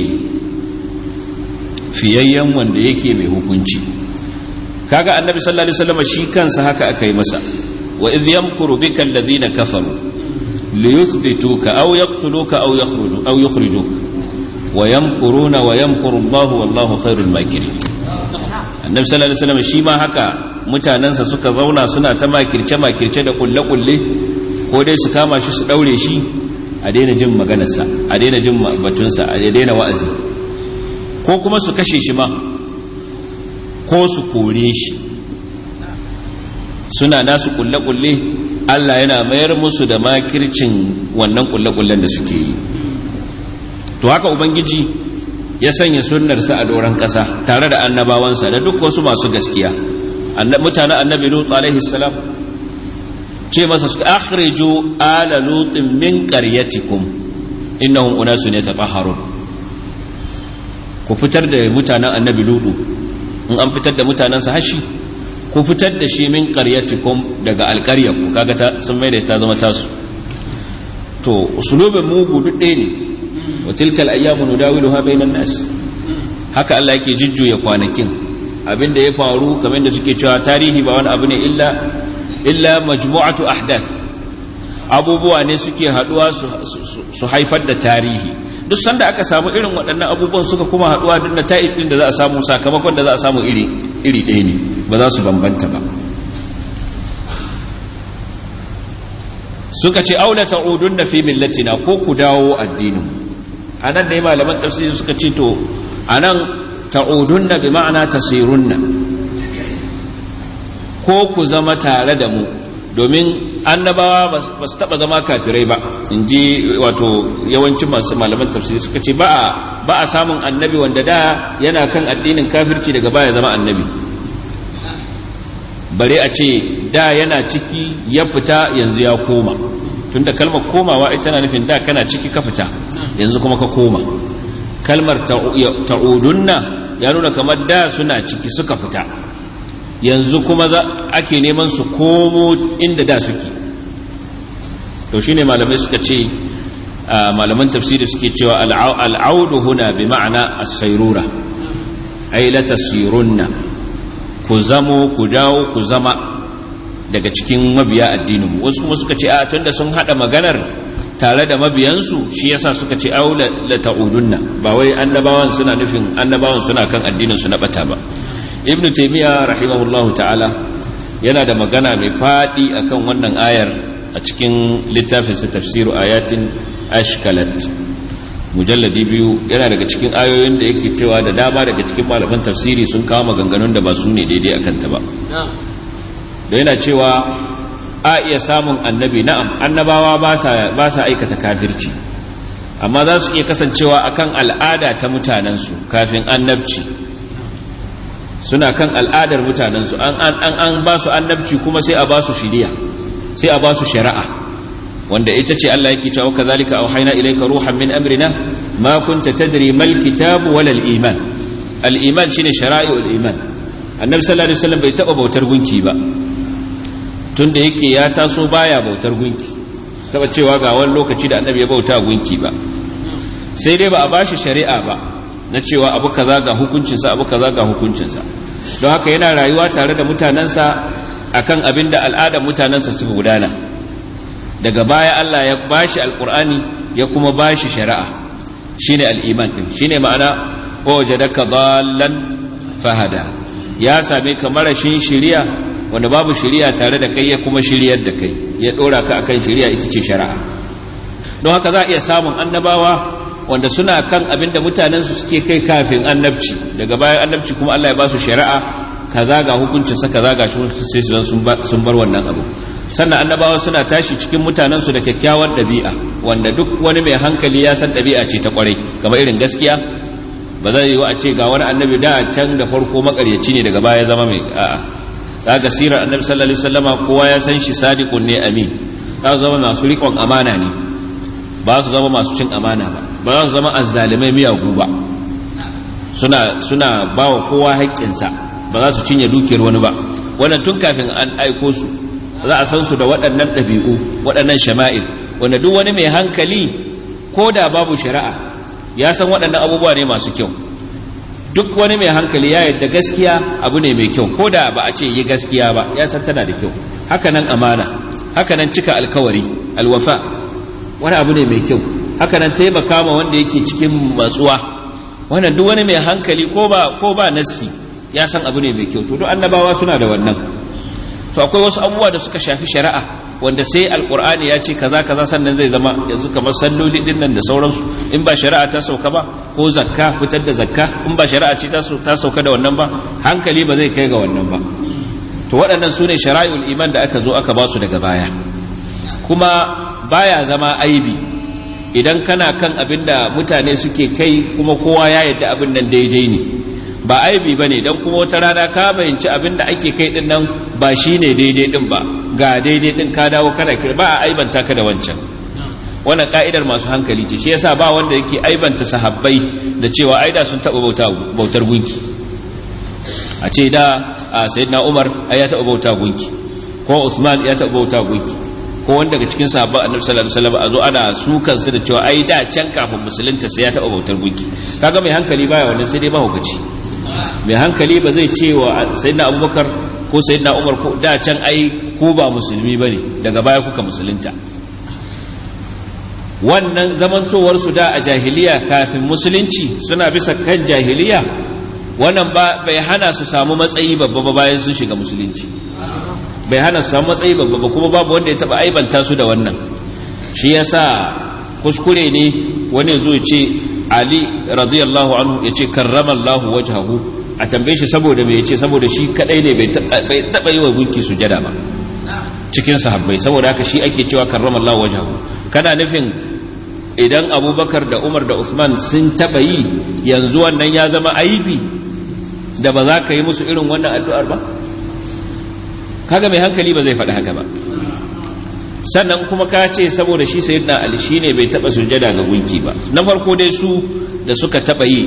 fiyayyen wanda yake mai hukunci. kaga annabi sallallahu alaihi wasallam shi kansa haka aka yi masa, wa idh yamkuru bika alladhina kafaru liyuthbituka aw yaqtuluka aw yakhruju aw yukhrijuka wa yamkuruna wa yamkuru Allahu wallahu khairul makirin. annabi sallallahu alaihi wasallam shi ma haka mutanansa suka zauna suna ta makirce makirce da kulle kulle, ko dai su kama shi su daure shi, a daina jin maganarsa, a daina jin batunsa, a daina wa'azi, ko kuma su kashe shi ma, ko su kore shi. suna nasu kulle kulle, Allah yana mayar musu da makircin wannan kulle kullen da suke yi. to haka ubangiji ya sanya sunnarsa a doron ƙasa tare da annabawansa da duk wasu masu gaskiya. mutanen annabi Lut alaihi salam ce masa suka akhriju ala lutin min qaryatikum innahum unasun yatatahharun, ku fitar da mutanen annabi Lut, in an fitar da mutanensa hashi, ku fitar da shi min qaryatikum daga alƙaryarku. kaga ta sun mai da ta zama tasu. to usulubin mugu duk ɗaya ne, wa tilkal ayyamu nudawiluha bainan nas, haka Allah yake jujjuya kwanakin. abinda ya faru kamar da suke cewa tarihi ba wani abu ne illa illa majmu'atu ahdath, abubuwa ne suke haduwa su, su, su haifar da tarihi. duk sanda aka samu irin waɗannan abubuwan suka kuma haduwa duk da ta'idin da za a samu, sakamakon da za a samu iri iri ɗaya ne, ba za su bambanta ba. suka ce aula ta'udunna fi millatina, ko ku dawo addinin. anan ne malaman tafsiri suka ce to anan ta'udunna bi ma'ana tasirunna, ko ku zama tare da mu, domin annabawa ba su taba zama kafirai ba, inji wato yawancin masu malaman tafsiri suka ce ba a ba a samun annabi wanda da yana kan addinin kafirci daga baya zama annabi. bare a ce da yana ciki ya fita yanzu ya koma, tunda kalmar komawa ita tana nufin da kana ciki ka fita yanzu kuma ka koma. Kalmar ta'udunna ya nuna kamar da suna ciki suka fita yanzu kuma za ake neman su komo inda da suke. To shine malamai suka ce, malaman tafsiri suke cewa al'audu huna bi ma'ana as-sayrura, ay la tasirunna, ku zamo ku dawo ku zama daga cikin mabiya addinin. Wasu kuma suka ce a tunda sun hada maganar tare da mabiyansu shi yasa suka ce au la ta'udunna, ba wai annabawan suna nufin annabawan suna kan addinin su na bata ba. Ibn Taymiyyah rahimahullahu ta'ala yana da magana mai fadi akan wannan ayar a cikin littafin sa tafsiru ayatin ashkalat, mujalladi biyu. Yana daga cikin ayoyin da yake cewa da dama daga cikin malaman tafsiri sun kawo maganganun da ba su ne daidai akan ta ba. Da yana cewa a iya samun annabi, na'am annabawa ba sa aikata kafirci, amma za su iya kasancewa akan al'ada ta mutanensu kafin annabci, suna kan al'adar mutanensu, an an an ba su annabci kuma sai a ba su shiriya, sai a ba su shari'a, wanda ita ce Allah yake cewa kazalika auhayna ilayka ruhan min amrina ma kunta tadri mal kitabu wal iman. Al iman shine shara'i'ul iman. Annabi sallallahu alaihi wasallam bai taba bautar gunki ba, tunda yake ya taso baya bautar gunki, taba cewa ga wani lokaci da annabi ya bauta gunki ba. Sai dai ba a bashi shari'a ba na cewa abu kaza ga hukuncinsa, abu kaza ga hukuncinsa. Don haka yana rayuwa tare da mutanansa akan abin da al'adar mutanansa suka gudana. Daga baya Allah ya bashi alqur'ani ya kuma bashi shari'a, shine al-iman din, shine ma'ana wajadaka dallan fahada, ya same ka marashin shari'a wanda babu shari'a tare da kai ya kuma shiryar da kai, ya dora ka akan shari'a ita ce shari'a. Don haka za a iya samun annabawa wanda suna kan abinda mutanen su suke kai kafin annabci, daga bayan annabci kuma Allah ya ba su shari'a, kaza ga hukuncin sa kaza ga shi, sai su sun bar wannan abu. Sannan annabawa suna tashi cikin mutanen su da kyakkyawar dabi'a, wanda duk wani mai hankali ya san dabi'a ce ta kwarai, kamar irin gaskiya. Ba zai yi wa a ce ga wani annabi da can da farko makaryaci ne daga baya zama mai a'a. Daga sirar annabi sallallahu alaihi wasallama kowa ya san shi sadiqun ne amin, za su zama masu riƙon amana ne, ba su zama masu cin amana ba, ba za su zama azzalimai miyagu ba, suna suna bawa kowa haƙƙinsa, ba za su cinye dukiyar wani ba. Wannan tun kafin an aiko su za a san su da waɗannan ɗabi'u, waɗannan shama'il, wanda duk wani mai hankali ko da babu shari'a ya san waɗannan abubuwa ne masu kyau. Duk wani mai hankali ya yadda gaskiya abu ne mai kyau, ko da ba a ce yi gaskiya ba ya san tana da kyau. Hakanan amana, hakanan cika alkawari, alwafa, wani abu ne mai kyau. Hakanan taimaka ma wanda yake cikin matsuwa, wannan duk wani mai hankali ko ba ko ba nassi ya san abu ne mai kyau. To duk annabawa suna da wannan. To akwai wasu abubuwa da suka shafi shari'a wanda sai alqur'ani ya ce kaza kaza sannan zai zama, yanzu kamar salloli din nan da sauransu, in ba shari'a ta sauka ba, ko zakka, fitar da zakka, in ba shari'a ce ta sauka da wannan ba, hankali ba zai kai ga wannan ba. To waɗannan sune shara'i'ul iman da aka zo aka ba su daga baya. Kuma baya zama aibi idan kana kan abinda mutane suke kai kuma kowa ya yarda abin nan daidai ne, ba aibi bane dan kuma wata rana ka bayyana abinda ake kai din nan ba shine daidai din ba, ga daidai din ka dawo kana kira, ba a aibanta ka da wancan. Wannan ka'idar masu hankali ce, shi yasa ba wanda yake aibanta sahabbai da cewa ai da sun taba bauta bautar gunki, a ce da sayyidina Umar ai ya taba bauta gunki, ko Usman ya taba bauta gunki, ko wanda daga cikin sahabban Annabi sallallahu alaihi wasallam a zo ana sukan su da cewa ai da can kafin musulunta sai ya taba bautar gunki. Kaga mai hankali baya wannan, sai dai ba hukunci. Mai hankali ba zai ce wa sayyidina Abubakar ko sayyidina Umar ko da can ai ko ba musulmi bane daga baya kuka musulunta. Wannan zamantowar su da a jahiliya kafin musulunci suna bisa kan jahiliya, wannan ba bai hana su samu matsayi babba ba bayan sun shiga musulunci, bai hana su samu matsayi babba ba, kuma babu wanda ya taba aibanta su da wannan. Shi yasa kuskure ne wani zo ce Ali radiyallahu anhu yace karramallahu wajhahu, a tambaye shi saboda me yace saboda shi kadai ne bai taba yi wa gunki sujada ba cikin sahabbai, saboda haka shi ake cewa karramallahu wajhahu. Kana nufin idan Abubakar da Umar da Usman sun taba yi, yanzu wannan ya zama aibi da ba za ka yi musu irin wannan addu'ar ba? kaga mai hankali ba zai faɗi haka ba. Sannan kuma ka ce saboda shi sayyidina Ali shine bai taba sujjada ga gunki ba. Na farko dai su da suka taba yi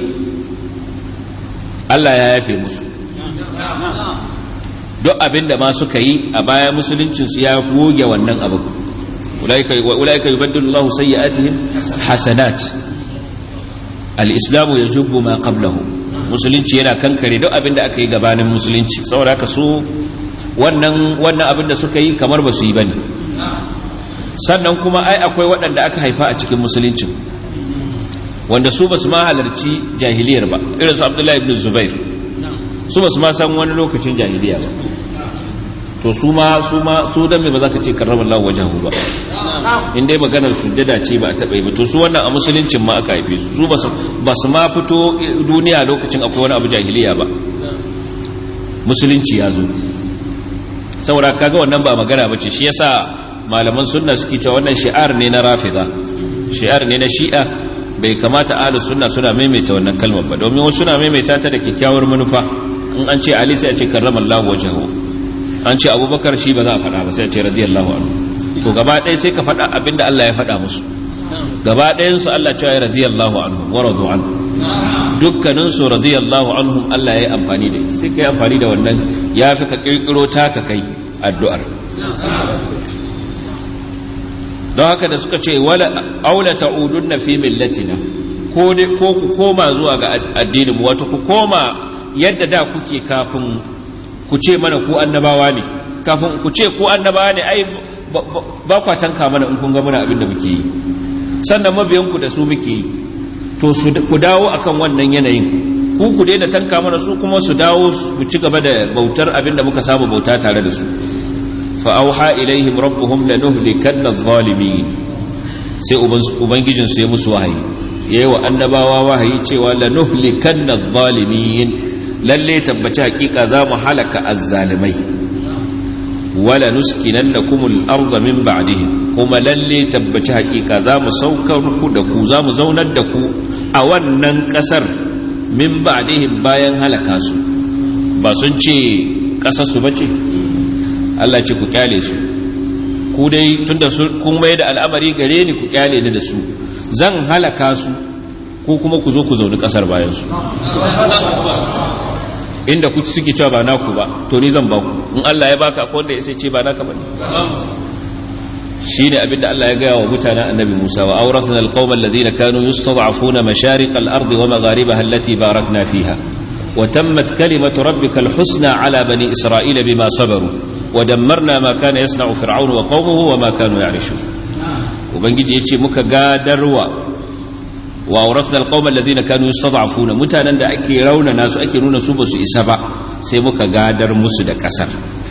Allah ya yafe musu duk abinda ma suka yi a baya, musuluncin su ya goge wannan abu. ulaika ulaika yubaddilu Allahu sayyi'atihim hasanat, al-islamu yajubu ma qablahu. Musulunci yana kankare duk abinda aka yi gabanin musulunci, saboda haka su wannan wannan abinda suka yi kamar ba su yi bane. Sannan kuma ai akwai waɗanda aka haifa a cikin musuluncin wanda su basu ma halarci jahiliyar ba, irin su Abdullahi ibn Zubair, su basu ma san wani lokacin jahiliya ba. To su ma su ma su dan me ba za ka ce karramallahu wajhahu ba, in dai maganar sujjada ce ba a taɓa yi ba. To su wannan a musuluncin ma aka haife su, su basu basu ma fito duniya lokacin akwai wani abu jahiliya ba, musulunci ya zo. Saboda kaga wannan ba magana bace, shi yasa malaman sunna suke cewa wannan shi'ar ne na rafida, shi'ar ne na shi'a. Bai kamata ahlus sunna suna maimaita wannan kalmar ba, domin wasu suna maimaita ta da kyakkyawar manufa. In an ce Ali sai a ce karramallahu wajhahu, an ce Abubakar shi ba za a faɗa ba sai a ce radiyallahu anhu. To gaba ɗaya sai ka faɗa abinda Allah ya faɗa musu, gaba ɗayan su Allah cewa radiyallahu anhu wa radu anhu, dukkanin su radiyallahu anhum Allah ya yi amfani da ita, sai kai amfani da wannan yafi ka kirkiro ta ka kai addu'ar. Don haka da suka ce wala aula ta'udunna fi millatina, ko dai ko ku koma zuwa ga addinin mu, wato ku koma yadda da kuke kafin ku ce mana ku annabawa ne, kafin ku ce ku annabawa ne ai ba kwa tanka mana in kun ga muna abin da muke yi, sannan mabiyan ku da su muke yi. To su ku dawo akan wannan yanayin, ku ku daina tanka mana, su kuma su dawo su ci gaba da bautar abin da muka saba bauta tare da su. fa'auha ilaihim rabbuhum lanuhlikanna adh-dhalimin, sai ubangijin su ya musu wahayi, yayi wa annabawa wahayi cewa lanuhlikanna adh-dhalimin, lalle tabbaci hakika za mu halaka azzalimai. wala nuskinannakum al-ardha min ba'dihim, kuma lalle tabbaci hakika za mu saukar ku da ku, za mu zaunar da ku a wannan kasar min ba'dihim bayan halaka su. Ba sun ce kasar su bace, Allah ce ku kyale su, ku dai tunda kun mai da al'amari gare ni ku kyale ni da su, zan halaka su ko kuma ku zo ku zauni kasar bayan su. Inda ku suke cewa ba naku ba, to ni zan ba ku. In Allah ya baka akwai wanda ya sai ce ba naka bane. Shine abinda Allah ya gaya wa mutanen Annabi Musa, wa awrathna alqawma alladhina kanu yustad'afuna mashariq al-ardi wa magharibaha allati barakna fiha. وتمت كلمة ربك الحسنى على بني إسرائيل بما صبروا ودمرنا ما كان يصنع فرعون وقومه وما كانوا يعرشون. وبنجي يجي مكا قادروا وأورثنا القوم الذين كانوا يستضعفون، متانا دا أكي رونا ناس أكي نونا سبس إسابة سي مكا قادر مسد كسر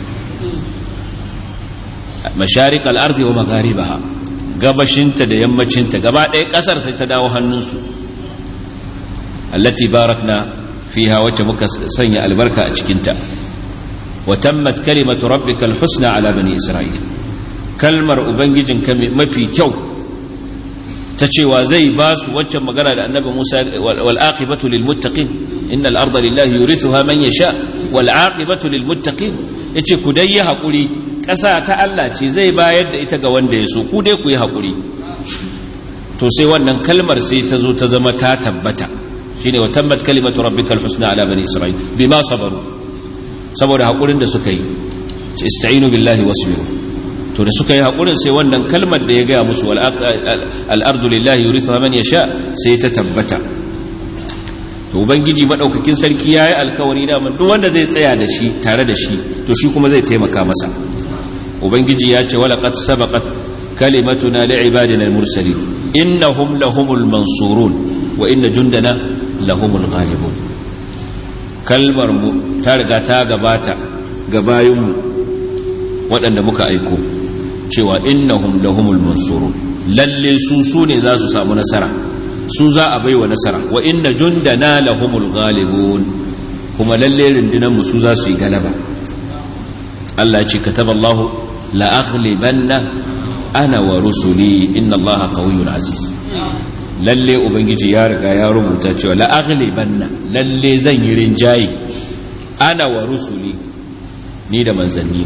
مشارق الأرض ومغاربها، gabashinta da yammacinta gaba ɗaya ƙasar sai ta dawo hannunsu. allati barakna fiha, wacce muka sanya albarka a cikinta. wa tammat kalimatu rabbikal husna ala bani isra'il, kalmar ubangijinka mafi kyau ta cewa zai ba su waccan magana da annabi Musa, wal aqibatu lil muttaqin innal arda lillahi yurithuha man yasha wal aqibatu lil muttaqin. yace ku dai yi hakuri, ƙasa ta Allah ce zai bayar da ita ga wanda ya so, ku dai ku yi hakuri. To sai wannan kalmar sai ta zo ta zama ta tabbata, shine wa tammat kalimatu rabbikal husna ala bani isra'il bima sabaru, saboda hakurin da suka yi. ista'inu billahi wasbiru. to da suka yi hakurin sai wannan kalmar da ya ga musu wal ardu lillahi yurithuha man yasha sai ta tabbata. to ubangiji madaukakin sarki yayi alkawari da man duk wanda zai tsaya da shi tare da shi, to shi kuma zai taimaka masa. ubangiji ya ce wala qad sabaqat kalimatuna li'ibadina al-mursalin innahum lahumul mansurun wa inna jundana lahumul ghalibun. kalmar mu ta riga ta gabata ga bayinmu waɗanda muka aiko cewa innahum lahumul mansurun, lalle su su ne za su samu nasara, su za a baiwa nasara. wa inna jundana lahumul ghalibun, kuma lalle rundunar mu su za su yi galaba. Allah ya ce kataballahu la aghlibanna ana wa rusuli inna Allaha qawiyyun aziz. lalle ubangiji ya riga ya rubuta cewa la aghlibanna, lalle zan yi rinjaye, ana wa rusuli, ni da manzannina.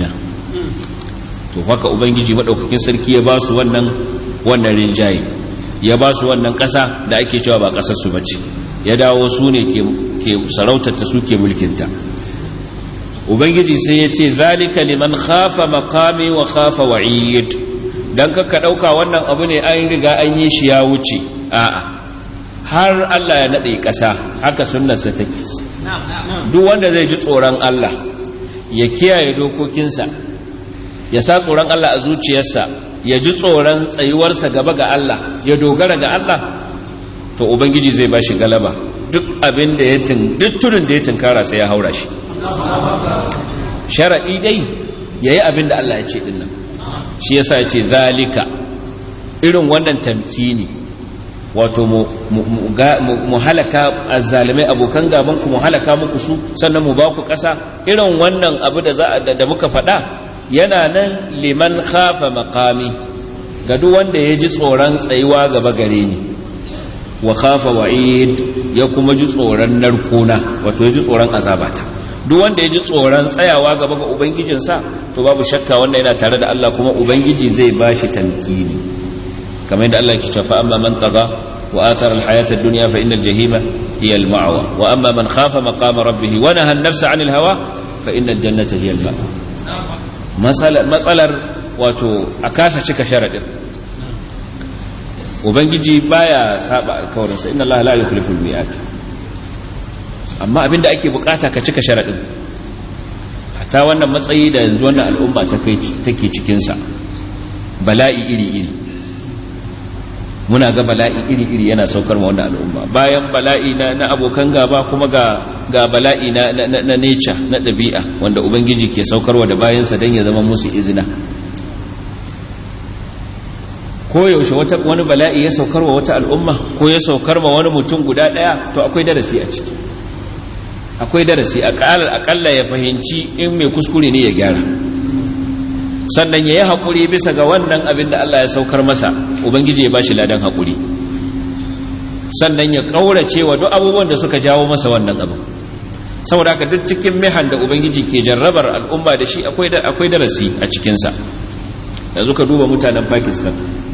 to haka ubangiji madaukakin sarki ya ba su wannan wannan rinjaye, ya ba su wannan ƙasa da ake cewa ba ƙasar su bace, ya dawo su ne ke ke sarautar ta, su ke mulkin ta. ubangiji sai ya ce zalika liman khafa maqami wa khafa wa'id, dan ka dauka wannan abu ne an riga an yi shi ya wuce, a'a har Allah ya nade ƙasa haka sunnarsa take. duk wanda zai ji tsoron Allah ya kiyaye dokokinsa, ya sa tsoron Allah a zuciyarsa, ya ji tsoron tsayuwarsa gaba ga Allah, ya dogara ga Allah, to ubangiji zai bashi galaba. duk abin da ya tin duk tudun da ya tinkara sai ya haura shi. sharadi dai yayi abin da Allah ya ce dinnan. shi yasa ya ce zalika, irin wannan tamkini, wato mu mu halaka azzalimai abokan gaban ku, mu halaka muku su, sannan mu ba ku ƙasa. irin wannan abu da za da muka faɗa yana nan liman khafa maqami, ga duk wanda ya ji tsoron tsayuwa gaba gare ni, wa khafa wa'id, ya kuma ji tsoron narkona, wato ya ji tsoron azabata. duk wanda ya ji tsoron tsayawa gaba ga ubangijinsa, to babu shakka wannan yana tare da Allah, kuma ubangiji zai bashi tamkini. kamar yadda Allah ya ce fa amma man tagha wa athara al-hayata ad-dunya fa innal jahima hiya al-ma'wa wa amma man khafa maqama rabbih wa naha an-nafsa 'anil hawa fa innal jannata hiya al-ma'wa. matsalar wato a kasa cika sharadin, ubangiji baya saba alkawarinsa, inna Allah la yukhlifu al-mi'ad, amma abinda ake bukata ka cika sharadin. hatta wannan matsayi da yanzu wannan al'umma take cikin sa, bala'i iri-iri, muna ga bala'i iri-iri yana saukar ma wannan al'umma. bayan bala'i na, na abokan gaba, kuma ga ga bala'i na na, na, na nature, na dabi'a, wanda ubangiji ke saukarwa da bayansa dan ya zama musu izina. ko yaushe wata wani bala'i ya saukarwa wata al'umma, ko ya saukar ma wani mutum guda daya, to akwai darasi a ciki, akwai darasi. akalla ya fahimci in mai kuskure ne ya gyara, sannan ya yi haƙuri bisa ga wannan abin da Allah ya saukar masa, ubangiji ya bashi ladan haƙuri, sannan ya ƙaurace wa duk abubuwan da suka jawo masa wannan abu. saboda haka duk cikin mihan da ubangiji ke jarrabar al'umma da shi, akwai darasi a cikinsa. yanzu ka duba mutanen Pakistan,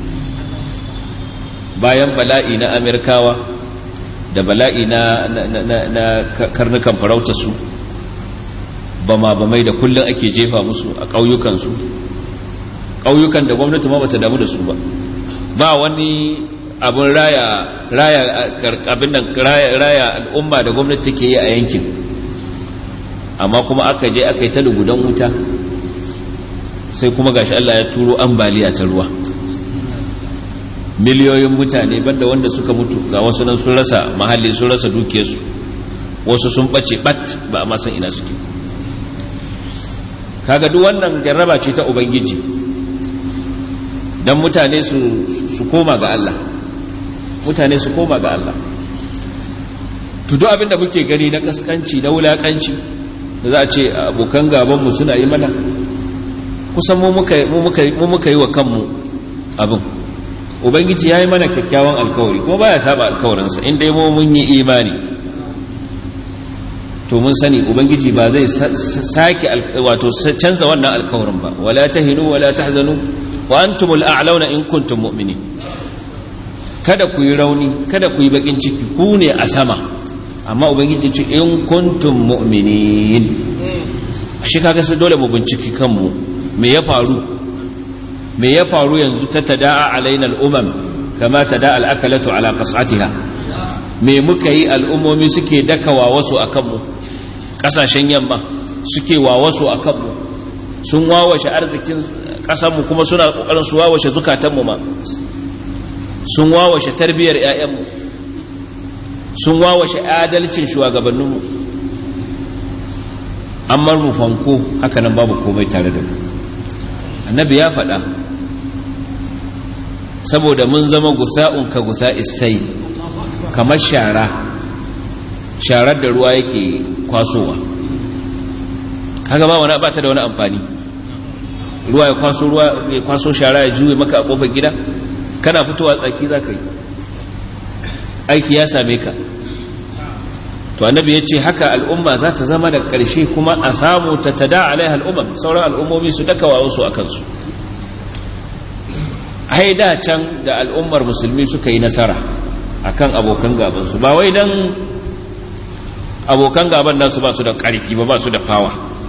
bayan bala'i na Amerikawa da bala'i na, na, na, na karnukan farautarsu, bama bamai da kullum ake jefa musu a ƙauyukansu, ƙauyukan da gwamnati ma bata damu da su ba, ba wani abin raya raya abin nan raya, raya al'umma da gwamnati take yi a yankin, amma kuma aka je aka yi ta lugudan wuta, sai kuma gashi Allah ya turo ambaliya ta ruwa. miliyoyin mutane banda wanda suka mutu, ga wasu nan sun rasa mahalli, sun rasa dukiyarsu, wasu sun bace bat, ba a ma san ina suke. kaga duk wannan jarraba ce ta ubangiji, dan mutane su su koma ga Allah, mutane su koma ga Allah. to duk abinda muke gani na kaskanci, na wulakanci da za a ce abokan gaban mu suna yi mana, kusan mu muka mu muka mu muka yi wa kanmu abin. ubangiji yayi mana kyakkyawan alkawari, kuma baya saba alkawarinsa, in dai mu mun yi imani, to mun sani ubangiji ba zai sake wato canza wannan alkawarin ba. wala tahinu wala tahzanu wa antumul a'launa in kuntum mu'minin. kada ku yi rauni, kada ku yi bakin ciki, ku ne a sama, amma ubangiji ce in kuntum mu'minin. ashe kaga sai dole mu binciki kanmu, me ya faru me ya faru yanzu? ta tada'a alaina al'umam kama tada'a al'akalatu ala qas'atiha. me muka yi al'ummomi suke dakawa wasu akan mu, kasashen yamma suke wa wasu akan mu, sun wawashe arzikin kasar mu, kuma suna kokarin su wawashe zukatan mu ma, sun wawashe tarbiyar ƴaƴan mu, sun wawashe adalcin shugabannin mu. amma mu fanko haka nan babu komai tare da mu. annabi ya faɗa, saboda mun zama gusa'un ka gusa'is sai, kamar shara sharar da ruwa yake kwasowa. kaga ba wani bata da wani amfani, ruwa ya kwaso ruwa ya kwaso shara ya juye maka a kofar gida, kana fitowa tsaki zaka yi, aiki ya same ka. to annabi ya ce haka al'umma za ta zama da ƙarshe kuma a samu ta tada alaiha al'umma sauran al'ummomi su daka wa wasu a kansu. Haida can da al'ummar musulmi suka yi nasara akan abokan gabansu ba wai dan abokan gaban nasu ba su da ƙarfi ba ba su da fawa.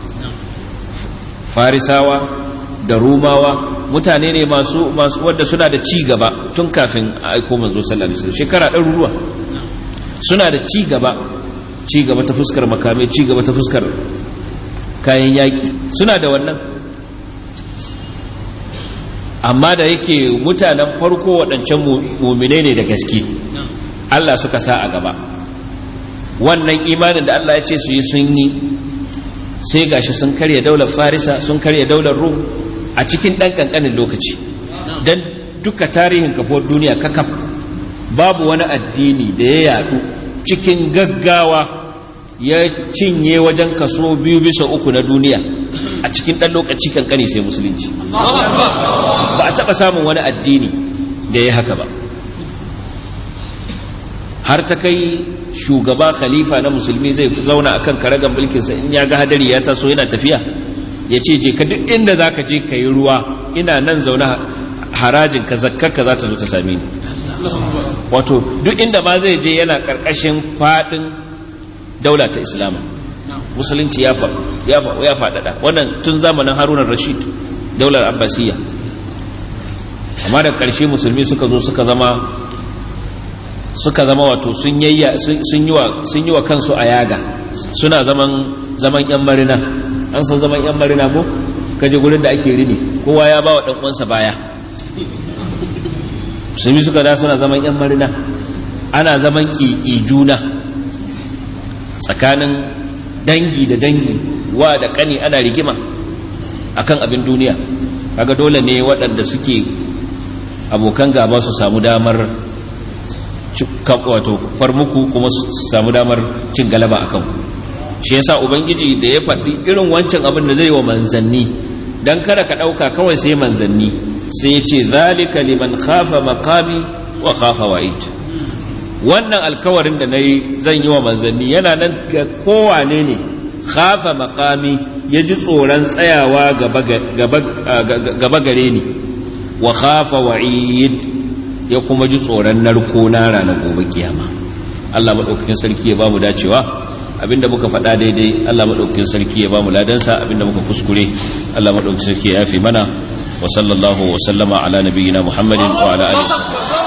Farisawa da Rumawa mutane ne masu masu wanda suna da ci gaba tun kafin a aiko manzo sallallahu alaihi wasallam shekara ɗaruruwa suna da ci gaba ci gaba ta fuskar makamai ci gaba ta fuskar kayan yaki suna da wannan. Amma da yake mutanen farko waɗancan mu'minai ne da gaske Allah suka sa a gaba, wannan imanin da Allah ya ce su yi sun yi, sai gashi sun karya daular Farisa sun karya daular Rum a cikin ɗan ƙanƙanin lokaci. Don duka tarihin kafuwar duniya kakaf babu wani addini da ya yadu cikin gaggawa ya cinye wajen kaso biyu bisa uku na duniya a cikin ɗan lokaci kankani sai musulunci. Ba a taɓa samun wani addini da ya haka ba, har ta kai shugaba khalifa na musulmi zai zauna akan karagan mulkinsa in ya ga hadari ya taso yana tafiya ya ce je ka duk inda za ka je ka yi ruwa, ina nan zaune harajin ka zakkarka za ta zo ta same ni. Wato duk inda ma zai je yana karkashin fadin daula ta Islam, musulunci ya faɗaɗa wannan tun zamanin Harun Rashid daular Abbasiyya. Amma da ƙarshe musulmi suka zo suka zama suka zama wato sun yayya sun yi wa sun yi wa kansu a yaga, suna zaman zaman yan marina. An san zaman yan marina ko kaje gurin da ake rini kowa ya bawa dan uwansa baya. Musulmi suka da suna zaman yan marina, ana zaman ƙiƙi juna tsakanin dangi da dangi, wa da kani ana rigima akan abin duniya. Kaga dole ne waɗanda suke abokan gaba su samu damar wato farmuku kuma su samu damar cin galaba akan ku. Shi yasa ubangiji da ya faɗi irin wancan abin da zai wa manzanni, dan kada ka ɗauka kawai sai manzanni, sai ya ce zalika liman khafa maqami wa khafa wa'id. Wannan alkawarin da nayi zan yi wa manzanni yana nan ga kowane ne khafa maqami, ya ji tsoron tsayawa gaba gaba gare ni, wa khafa wa'id, ya kuma ji tsoron narko na ranar gobe kiyama. Allah madaukakin sarki ya bamu dacewa, abinda muka faɗa daidai Allah madaukakin sarki ya bamu ladansa, abinda muka kuskure Allah madaukakin sarki ya yafe mana. Wa sallallahu wa sallama ala nabiyyina Muhammadin wa ala alihi.